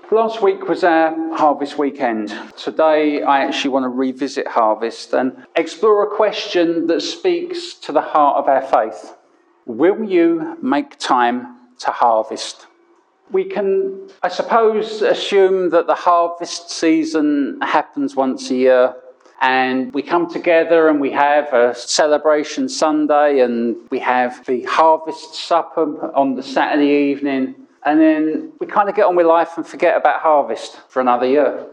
Last week was our Harvest Weekend. Today I actually want to revisit Harvest and explore a question that speaks to the heart of our faith. Will you make time to harvest? We can, I suppose, assume that the harvest season happens once a year and we come together and we have a celebration Sunday and we have the harvest supper on the Saturday evening. And then we kind of get on with life and forget about harvest for another year.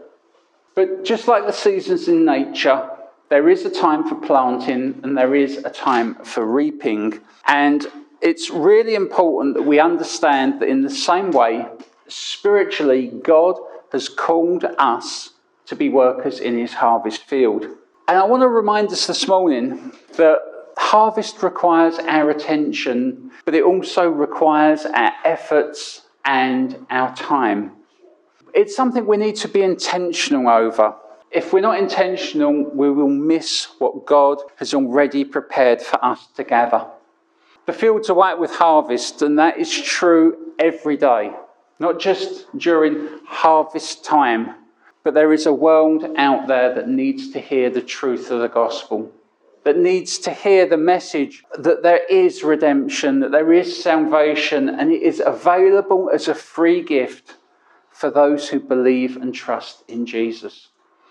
But just like the seasons in nature, there is a time for planting and there is a time for reaping. And it's really important that we understand that in the same way, spiritually, God has called us to be workers in his harvest field. And I want to remind us this morning that harvest requires our attention, but it also requires our efforts and our time. It's something we need to be intentional over. If we're not intentional, we will miss what God has already prepared for us to gather. The fields are white with harvest, and that is true every day, not just during harvest time, but there is a world out there that needs to hear the truth of the gospel, that needs to hear the message that there is redemption, that there is salvation, and it is available as a free gift for those who believe and trust in Jesus.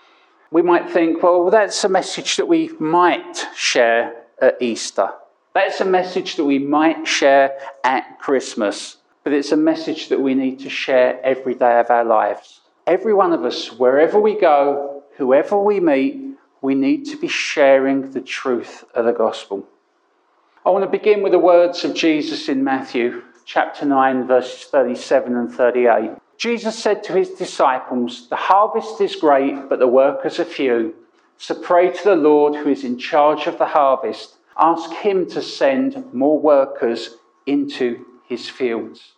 We might think, well, that's a message that we might share at Easter. That's a message that we might share at Christmas. But it's a message that we need to share every day of our lives. Every one of us, wherever we go, whoever we meet, we need to be sharing the truth of the gospel. I want to begin with the words of Jesus in Matthew chapter 9, verses 37 and 38. Jesus said to his disciples, "The harvest is great, but the workers are few. So pray to the Lord who is in charge of the harvest. Ask him to send more workers into his fields."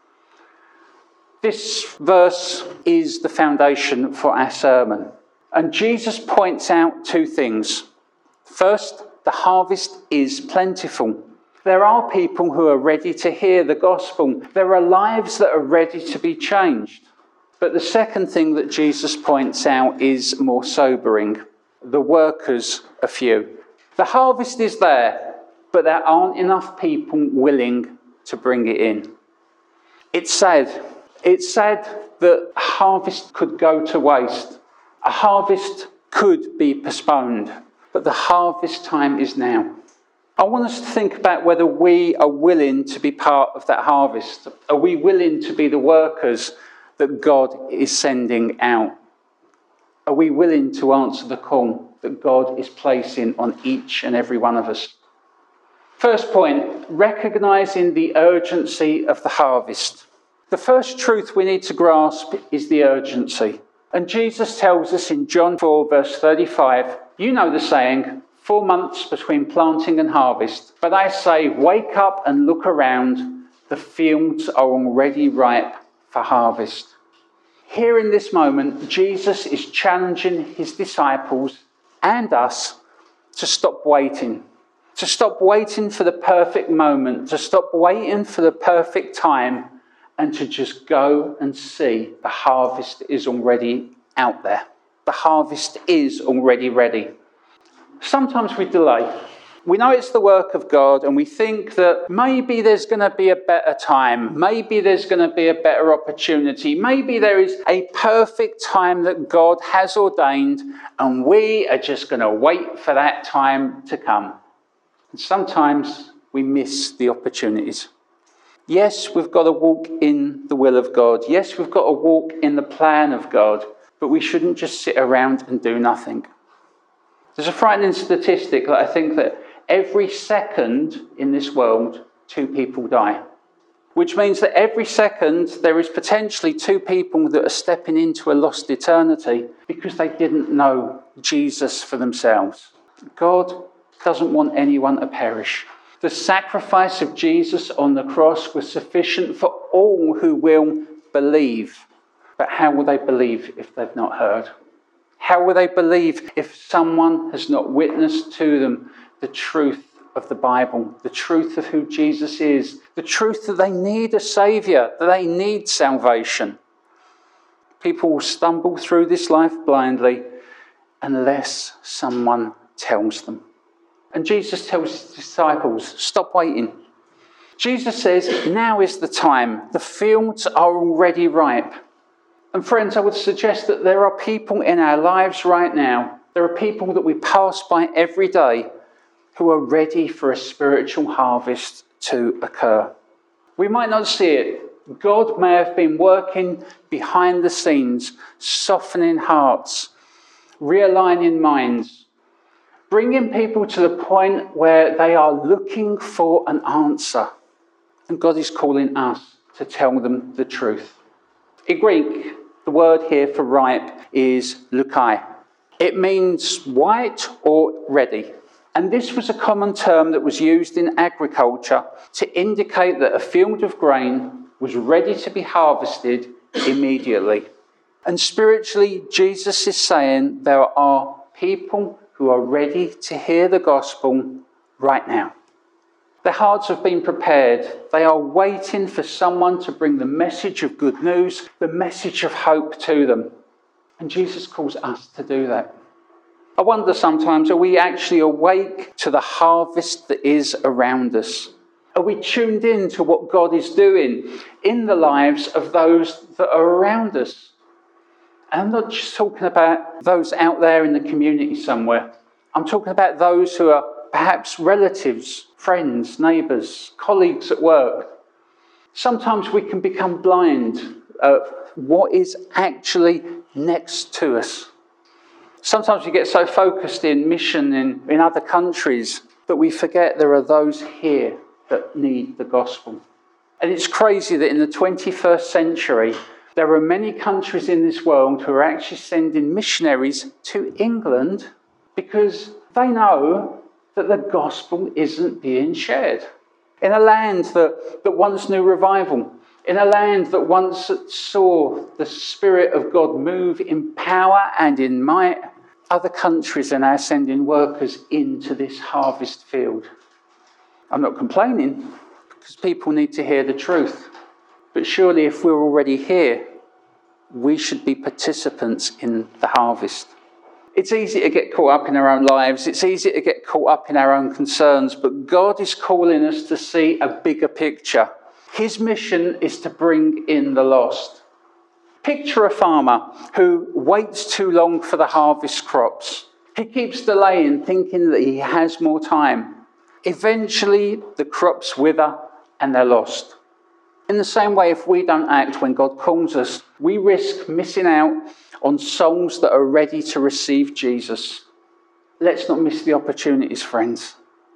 This verse is the foundation for our sermon. And Jesus points out two things. First, the harvest is plentiful. There are people who are ready to hear the gospel. There are lives that are ready to be changed. But the second thing that Jesus points out is more sobering. The workers are few. The harvest is there, but there aren't enough people willing to bring it in. It's sad. It's sad that harvest could go to waste. A harvest could be postponed, but the harvest time is now. I want us to think about whether we are willing to be part of that harvest. Are we willing to be the workers that God is sending out? Are we willing to answer the call that God is placing on each and every one of us? First point, recognizing the urgency of the harvest. The first truth we need to grasp is the urgency. And Jesus tells us in John 4, verse 35, you know the saying, 4 months between planting and harvest. But I say, wake up and look around. The fields are already ripe for harvest. Here in this moment, Jesus is challenging his disciples and us to stop waiting. To stop waiting for the perfect moment. To stop waiting for the perfect time. And to just go and see the harvest is already out there. The harvest is already ready. Sometimes we delay. We know it's the work of God and we think that maybe there's going to be a better time. Maybe there's going to be a better opportunity. Maybe there is a perfect time that God has ordained and we are just going to wait for that time to come. And sometimes we miss the opportunities. Yes, we've got to walk in the will of God. Yes, we've got to walk in the plan of God. But we shouldn't just sit around and do nothing. There's a frightening statistic that I think that every second in this world, 2 people die. Which means that every second there is potentially 2 people that are stepping into a lost eternity because they didn't know Jesus for themselves. God doesn't want anyone to perish. The sacrifice of Jesus on the cross was sufficient for all who will believe. But how will they believe if they've not heard? How will they believe if someone has not witnessed to them the truth of the Bible, the truth of who Jesus is, the truth that they need a saviour, that they need salvation? People will stumble through this life blindly unless someone tells them. And Jesus tells his disciples, stop waiting. Jesus says, now is the time. The fields are already ripe. And friends, I would suggest that there are people in our lives right now, there are people that we pass by every day who are ready for a spiritual harvest to occur. We might not see it. God may have been working behind the scenes, softening hearts, realigning minds, bringing people to the point where they are looking for an answer. And God is calling us to tell them the truth. In Greek, the word here for ripe is lukai. It means white or ready. And this was a common term that was used in agriculture to indicate that a field of grain was ready to be harvested immediately. And spiritually, Jesus is saying there are people who are ready to hear the gospel right now. Their hearts have been prepared. They are waiting for someone to bring the message of good news, the message of hope to them. And Jesus calls us to do that. I wonder sometimes, are we actually awake to the harvest that is around us? Are we tuned in to what God is doing in the lives of those that are around us? And I'm not just talking about those out there in the community somewhere. I'm talking about those who are perhaps relatives, friends, neighbours, colleagues at work. Sometimes we can become blind of what is actually next to us. Sometimes we get so focused in mission in other countries that we forget there are those here that need the gospel. And it's crazy that in the 21st century, there are many countries in this world who are actually sending missionaries to England because they know that the gospel isn't being shared. In a land that once knew revival, in a land that once saw the Spirit of God move in power and in might, other countries are now sending workers into this harvest field. I'm not complaining, because people need to hear the truth. But surely if we're already here, we should be participants in the harvest. It's easy to get caught up in our own lives. It's easy to get caught up in our own concerns. But God is calling us to see a bigger picture. His mission is to bring in the lost. Picture a farmer who waits too long for the harvest crops. He keeps delaying, thinking that he has more time. Eventually, the crops wither and they're lost. In the same way, if we don't act when God calls us, we risk missing out on souls that are ready to receive Jesus. Let's not miss the opportunities, friends.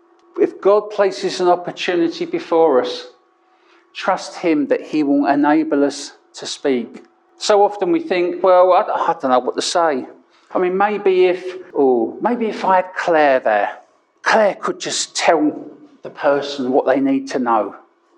If God places an opportunity before us, trust him that he will enable us to speak. So often we think, well, I don't know what to say. I mean, maybe if I had Claire there, Claire could just tell the person what they need to know.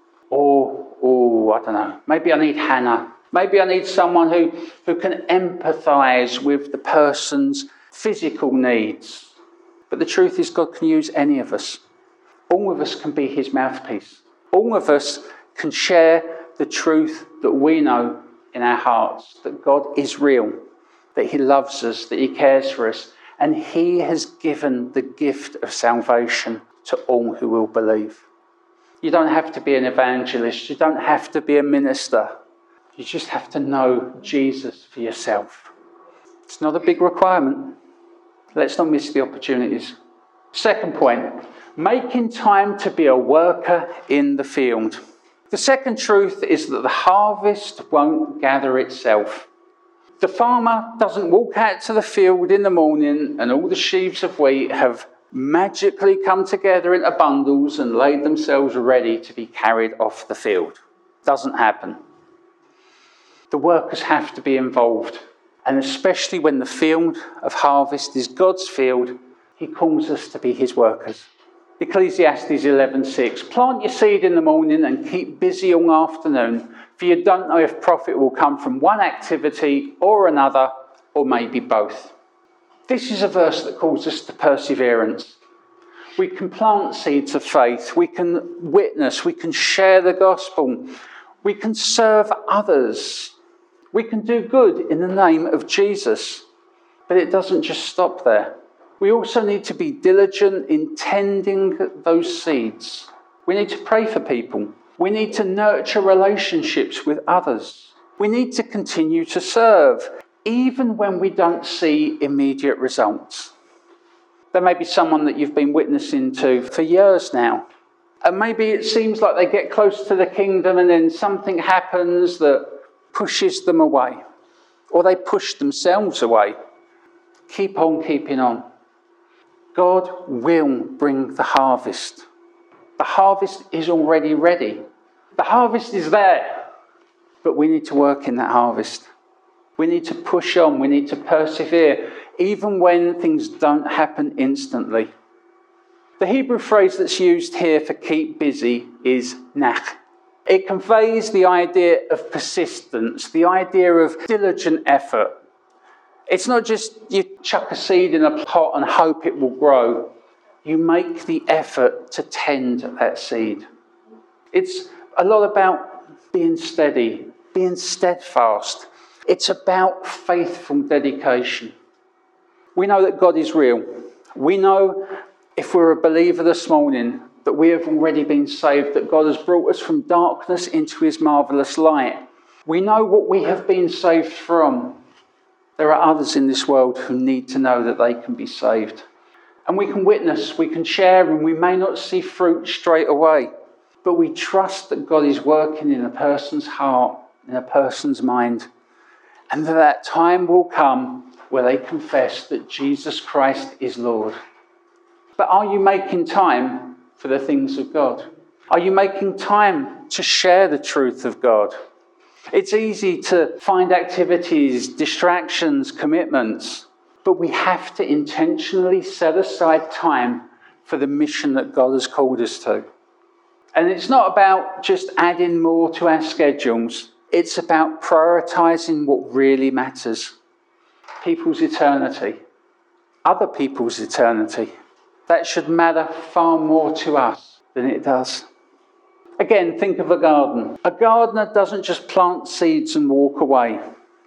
Or, I don't know, maybe I need Hannah. Maybe I need someone who can empathise with the person's physical needs. But the truth is, God can use any of us. All of us can be his mouthpiece. All of us can share the truth that we know in our hearts, that God is real, that he loves us, that he cares for us, and he has given the gift of salvation to all who will believe. You don't have to be an evangelist. You don't have to be a minister. You just have to know Jesus for yourself. It's not a big requirement. Let's not miss the opportunities. Second point, making time to be a worker in the field. The second truth is that the harvest won't gather itself. The farmer doesn't walk out to the field in the morning and all the sheaves of wheat have magically come together into bundles and laid themselves ready to be carried off the field. Doesn't happen. The workers have to be involved. And especially when the field of harvest is God's field, he calls us to be his workers. Ecclesiastes 11:6, plant your seed in the morning and keep busy all afternoon, for you don't know if profit will come from one activity or another, or maybe both. This is a verse that calls us to perseverance. We can plant seeds of faith, we can witness, we can share the gospel, we can serve others. We can do good in the name of Jesus. But it doesn't just stop there. We also need to be diligent in tending those seeds. We need to pray for people. We need to nurture relationships with others. We need to continue to serve, even when we don't see immediate results. There may be someone that you've been witnessing to for years now. And maybe it seems like they get close to the kingdom and then something happens that pushes them away. Or they push themselves away. Keep on keeping on. God will bring the harvest. The harvest is already ready. The harvest is there. But we need to work in that harvest. We need to push on. We need to persevere, even when things don't happen instantly. The Hebrew phrase that's used here for keep busy is nach. It conveys the idea of persistence, the idea of diligent effort. It's not just you chuck a seed in a pot and hope it will grow. You make the effort to tend that seed. It's a lot about being steady, being steadfast. It's about faithful dedication. We know that God is real. We know, if we're a believer this morning, that we have already been saved, that God has brought us from darkness into his marvellous light. We know what we have been saved from. There are others in this world who need to know that they can be saved. And we can witness, we can share, and we may not see fruit straight away. But we trust that God is working in a person's heart, in a person's mind. And that time will come where they confess that Jesus Christ is Lord. But are you making time for the things of God? Are you making time to share the truth of God? It's easy to find activities, distractions, commitments, but we have to intentionally set aside time for the mission that God has called us to. And it's not about just adding more to our schedules. It's about prioritising what really matters. People's eternity. Other people's eternity. That should matter far more to us than it does. Again, think of a garden. A gardener doesn't just plant seeds and walk away.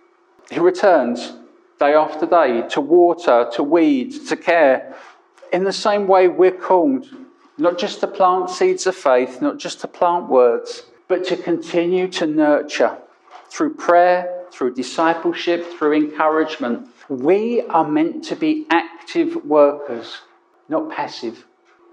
He returns day after day to water, to weed, to care. In the same way, we're called not just to plant seeds of faith, not just to plant words, but to continue to nurture through prayer, through discipleship, through encouragement. We are meant to be active workers, not passive.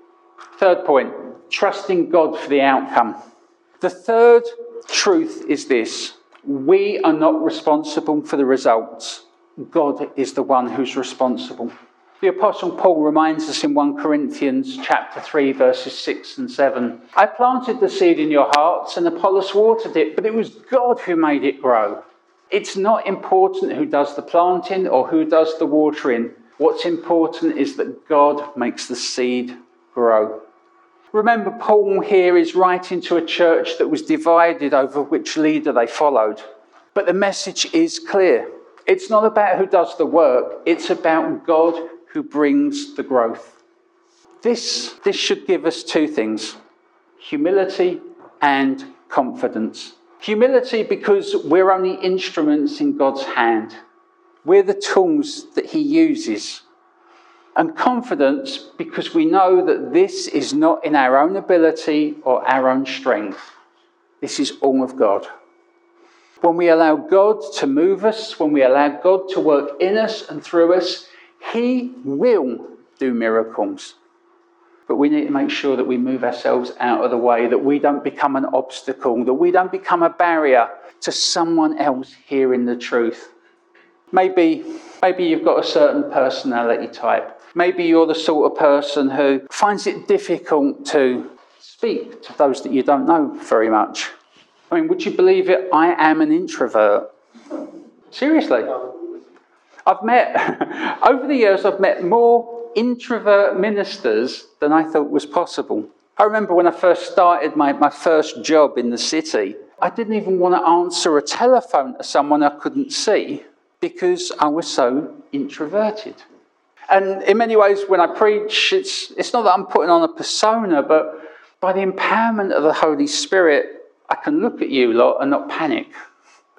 Third point, trusting God for the outcome. The third truth is this: we are not responsible for the results. God is the one who's responsible. The Apostle Paul reminds us in 1 Corinthians chapter 3, verses 6 and 7. I planted the seed in your hearts and Apollos watered it, but it was God who made it grow. It's not important who does the planting or who does the watering. What's important is that God makes the seed grow. Remember, Paul here is writing to a church that was divided over which leader they followed. But the message is clear. It's not about who does the work. It's about God who brings the growth. This should give us two things: humility and confidence. Humility because we're only instruments in God's hand. We're the tools that he uses. And confidence because we know that this is not in our own ability or our own strength. This is all of God. When we allow God to move us, when we allow God to work in us and through us, he will do miracles. But we need to make sure that we move ourselves out of the way, that we don't become an obstacle, that we don't become a barrier to someone else hearing the truth. Maybe you've got a certain personality type. Maybe you're the sort of person who finds it difficult to speak to those that you don't know very much. I mean, would you believe it? I am an introvert. Seriously. Over the years, I've met more introvert ministers than I thought was possible. I remember when I first started my first job in the city, I didn't even want to answer a telephone to someone I couldn't see because I was so introverted. And in many ways, when I preach, it's not that I'm putting on a persona, but by the empowerment of the Holy Spirit, I can look at you lot and not panic.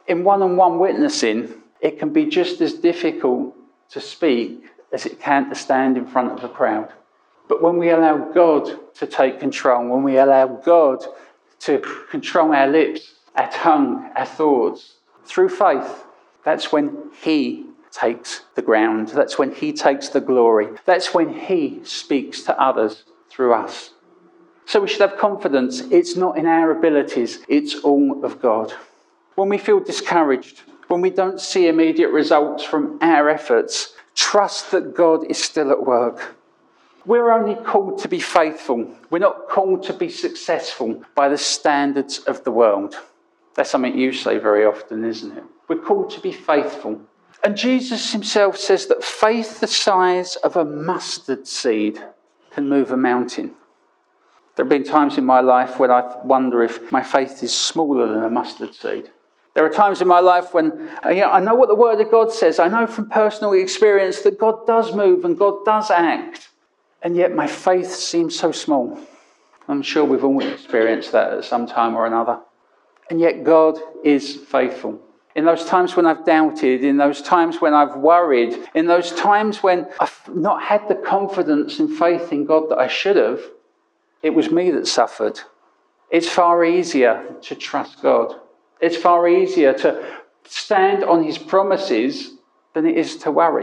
In one-on-one witnessing, it can be just as difficult to speak as it can to stand in front of a crowd. But when we allow God to take control, when we allow God to control our lips, our tongue, our thoughts, through faith, that's when He takes the ground. That's when He takes the glory. That's when He speaks to others through us. So we should have confidence. It's not in our abilities. It's all of God. When we feel discouraged, when we don't see immediate results from our efforts, trust that God is still at work. We're only called to be faithful. We're not called to be successful by the standards of the world. That's something you say very often, isn't it? We're called to be faithful. And Jesus himself says that faith the size of a mustard seed can move a mountain. There have been times in my life when I wonder if my faith is smaller than a mustard seed. There are times in my life when I know what the Word of God says. I know from personal experience that God does move and God does act. And yet my faith seems so small. I'm sure we've all experienced that at some time or another. And yet God is faithful. In those times when I've doubted, in those times when I've worried, in those times when I've not had the confidence and faith in God that I should have, it was me that suffered. It's far easier to trust God. It's far easier to stand on His promises than it is to worry.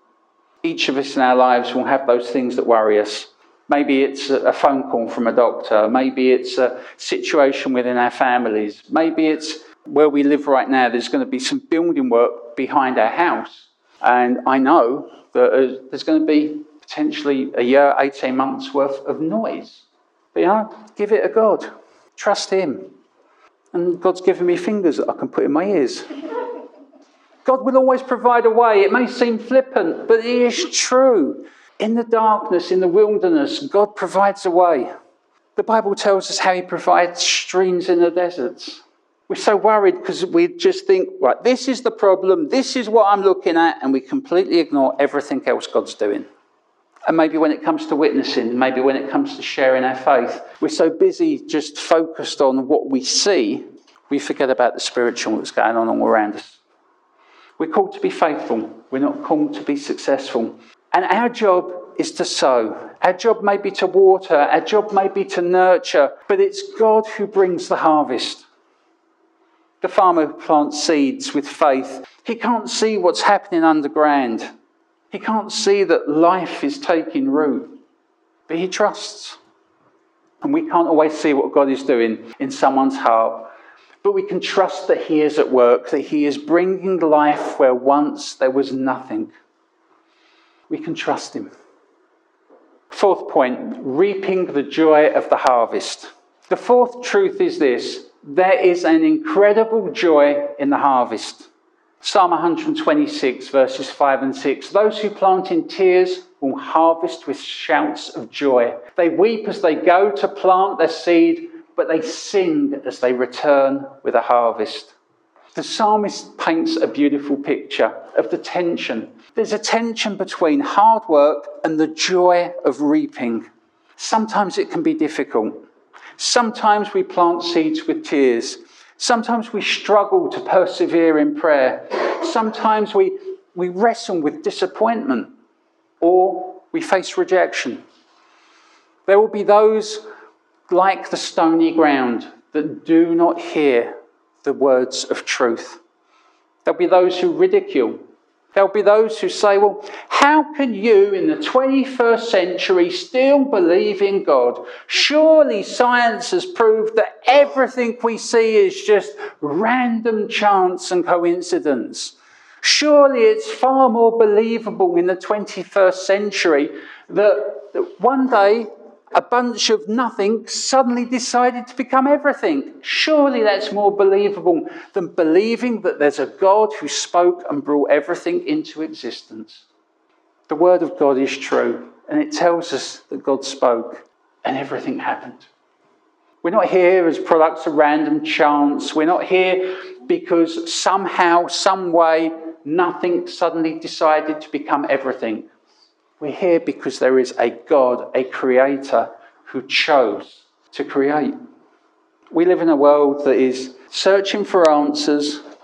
Each of us in our lives will have those things that worry us. Maybe it's a phone call from a doctor. Maybe it's a situation within our families. Maybe it's where we live right now. There's going to be some building work behind our house. And I know that there's going to be potentially a year, 18 months worth of noise. But give it a God. Trust Him. And God's given me fingers that I can put in my ears. God will always provide a way. It may seem flippant, but it is true. In the darkness, in the wilderness, God provides a way. The Bible tells us how He provides streams in the deserts. We're so worried because we just think, right, this is the problem, this is what I'm looking at, and we completely ignore everything else God's doing. And maybe when it comes to witnessing, maybe when it comes to sharing our faith, we're so busy just focused on what we see, we forget about the spiritual that's going on all around us. We're called to be faithful. We're not called to be successful. And our job is to sow. Our job may be to water. Our job may be to nurture. But it's God who brings the harvest. The farmer who plants seeds with faith, he can't see what's happening underground. He can't see that life is taking root. But he trusts. And we can't always see what God is doing in someone's heart. But we can trust that He is at work, that He is bringing life where once there was nothing. We can trust Him. Fourth point, reaping the joy of the harvest. The fourth truth is this: there is an incredible joy in the harvest. Psalm 126, verses 5 and 6. Those who plant in tears will harvest with shouts of joy. They weep as they go to plant their seed, but they sing as they return with a harvest. The psalmist paints a beautiful picture of the tension. There's a tension between hard work and the joy of reaping. Sometimes it can be difficult. Sometimes we plant seeds with tears. Sometimes we struggle to persevere in prayer. Sometimes we wrestle with disappointment, or we face rejection. There will be those like the stony ground that do not hear the words of truth. There'll be those who ridicule. There'll be those who say, well, how can you in the 21st century still believe in God? Surely science has proved that everything we see is just random chance and coincidence. Surely it's far more believable in the 21st century that one day a bunch of nothing suddenly decided to become everything. Surely that's more believable than believing that there's a God who spoke and brought everything into existence. The Word of God is true, and it tells us that God spoke and everything happened. We're not here as products of random chance. We're not here because somehow, some way, nothing suddenly decided to become everything. We're here because there is a God, a creator, who chose to create. We live in a world that is searching for answers,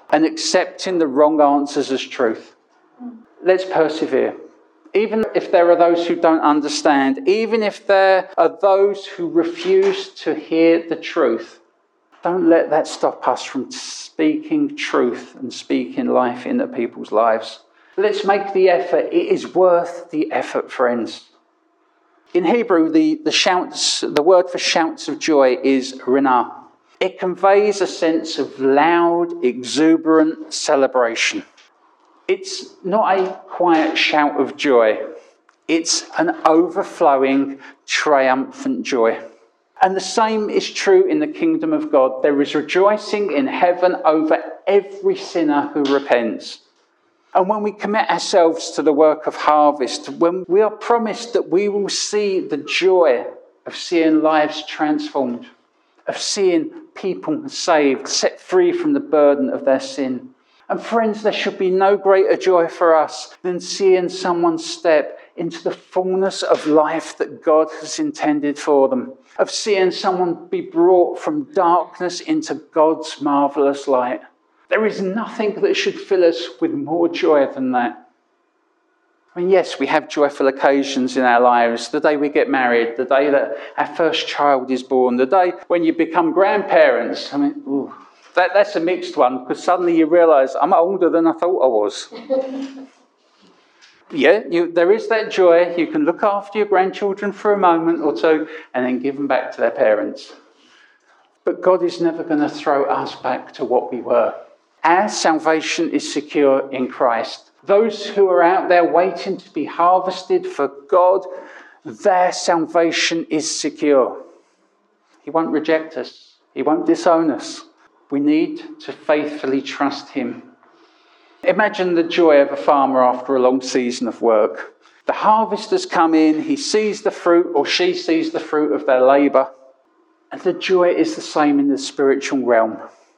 and accepting the wrong answers as truth. Let's persevere. Even if there are those who don't understand, even if there are those who refuse to hear the truth, don't let that stop us from speaking truth and speaking life into people's lives. Let's make the effort. It is worth the effort, friends. In Hebrew, the word for shouts of joy is rinah. It conveys a sense of loud, exuberant celebration. It's not a quiet shout of joy. It's an overflowing, triumphant joy. And the same is true in the kingdom of God. There is rejoicing in heaven over every sinner who repents. And when we commit ourselves to the work of harvest, when we are promised that we will see the joy of seeing lives transformed, of seeing people saved, set free from the burden of their sin. And friends, there should be no greater joy for us than seeing someone step into the fullness of life that God has intended for them, of seeing someone be brought from darkness into God's marvellous light. There is nothing that should fill us with more joy than that. I mean, yes, we have joyful occasions in our lives. The day we get married, the day that our first child is born, the day when you become grandparents. I mean, that's a mixed one, because suddenly you realise I'm older than I thought I was. Yeah, there is that joy. You can look after your grandchildren for a moment or two and then give them back to their parents. But God is never going to throw us back to what we were. Our salvation is secure in Christ. Those who are out there waiting to be harvested for God, their salvation is secure. He won't reject us. He won't disown us. We need to faithfully trust him. Imagine the joy of a farmer after a long season of work. The harvest has come in, he sees the fruit, or she sees the fruit of their labour. And the joy is the same in the spiritual realm.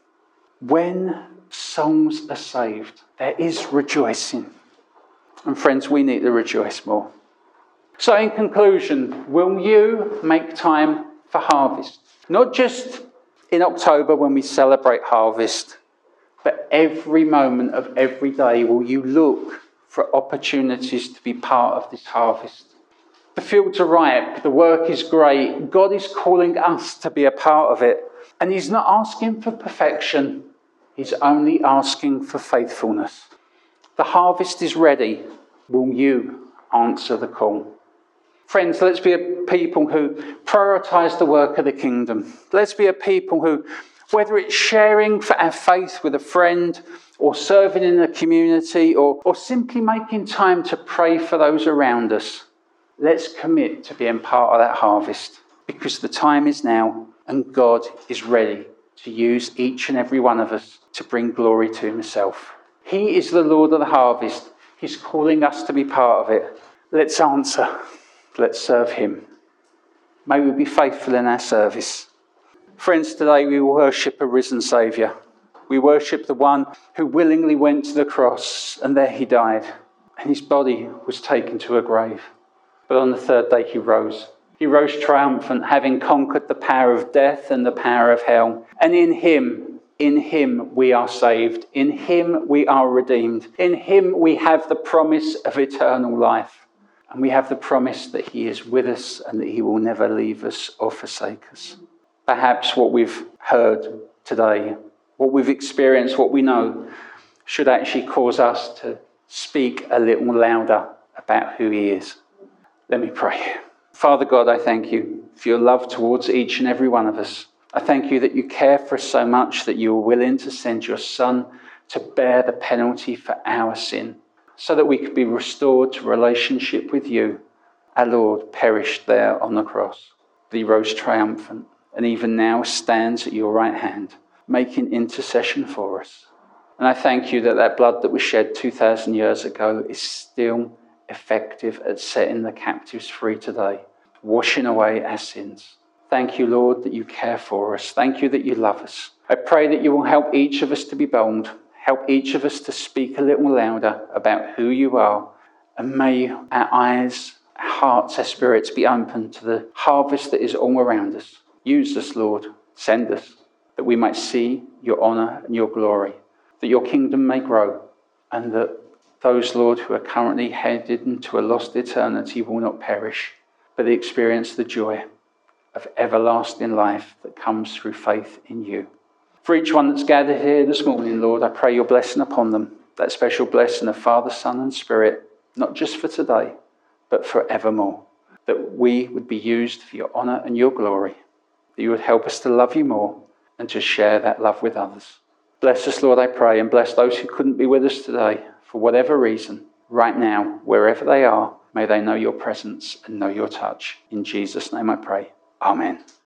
When souls are saved, there is rejoicing. And friends, we need to rejoice more. So in conclusion, will you make time for harvest? Not just in October when we celebrate harvest, but every moment of every day will you look for opportunities to be part of this harvest. The fields are ripe, the work is great, God is calling us to be a part of it. And he's not asking for perfection, he's only asking for faithfulness. The harvest is ready. Will you answer the call? Friends, let's be a people who prioritise the work of the kingdom. Let's be a people who, whether it's sharing for our faith with a friend, or serving in a community, or simply making time to pray for those around us, let's commit to being part of that harvest, because the time is now and God is ready to use each and every one of us to bring glory to himself. He is the Lord of the harvest. He's calling us to be part of it. Let's answer. Let's serve him. May we be faithful in our service. Friends, today we worship a risen Saviour. We worship the one who willingly went to the cross, and there he died, and his body was taken to a grave. But on the third day he rose. He rose triumphant, having conquered the power of death and the power of hell. And in him we are saved. In him we are redeemed. In him we have the promise of eternal life. And we have the promise that he is with us and that he will never leave us or forsake us. Perhaps what we've heard today, what we've experienced, what we know, should actually cause us to speak a little louder about who he is. Let me pray. Father God, I thank you for your love towards each and every one of us. I thank you that you care for us so much that you are willing to send your Son to bear the penalty for our sin, so that we could be restored to relationship with you. Our Lord perished there on the cross, but he rose triumphant, and even now stands at your right hand, making intercession for us. And I thank you that that blood that was shed 2,000 years ago is still effective at setting the captives free today, washing away our sins. Thank you, Lord, that you care for us. Thank you that you love us. I pray that you will help each of us to be bold. Help each of us to speak a little louder about who you are. And may our eyes, our hearts, our spirits be open to the harvest that is all around us. Use us, Lord. Send us, that we might see your honour and your glory. that your kingdom may grow, and that those, Lord, who are currently headed into a lost eternity will not perish, but experience the joy of everlasting life that comes through faith in you. For each one that's gathered here this morning, Lord, I pray your blessing upon them, that special blessing of Father, Son and Spirit, not just for today, but forevermore, that we would be used for your honour and your glory, that you would help us to love you more and to share that love with others. Bless us, Lord, I pray, and bless those who couldn't be with us today for whatever reason. Right now, wherever they are, may they know your presence and know your touch. In Jesus' name I pray. Amen.